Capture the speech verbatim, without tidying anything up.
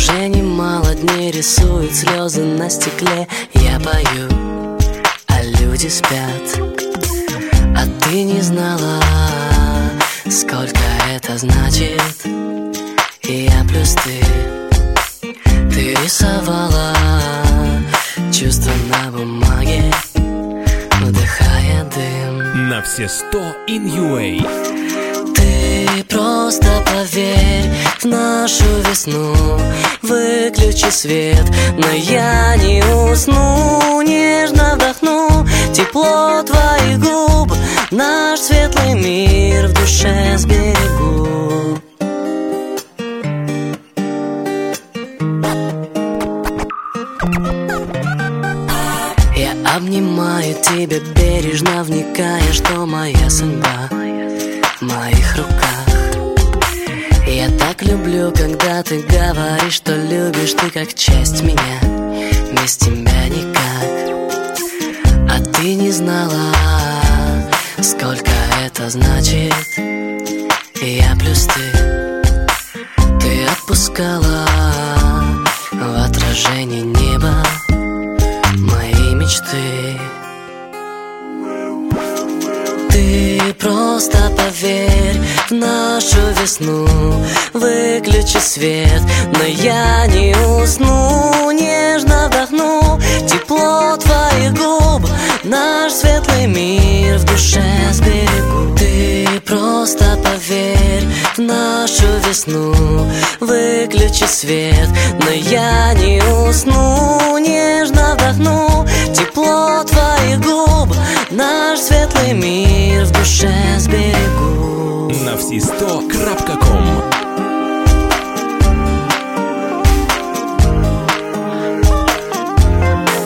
Уже немало дней рисуют слезы на стекле. Я пою, а люди спят. А ты не знала, сколько это значит. И я плюс ты. Ты рисовала чувства на бумаге, вдыхая дым. На все сто in ю эй. Ты просто поверь в нашу весну. Выключи свет, но я не усну. Нежно вдохну тепло твоих губ. Наш светлый мир в душе сберегу. Я обнимаю тебя бережно, вникая, что моя судьба в моих руках. Я так люблю, когда ты говоришь, что любишь ты как часть меня. Без тебя никак. А ты не знала, сколько это значит. И я плюс ты. Ты отпускала в отражении неба мои мечты. Ты просто поверь в нашу весну. Выключи свет, но я не усну. Нежно вдохну тепло твоих губ. Наш светлый мир в душе сберегу. Ты просто поверь в нашу весну. Выключи свет, но я не усну. Нежно вдохну тепло твоих губ. Наш светлый мир в душе сберегу. На все сто крапка ком.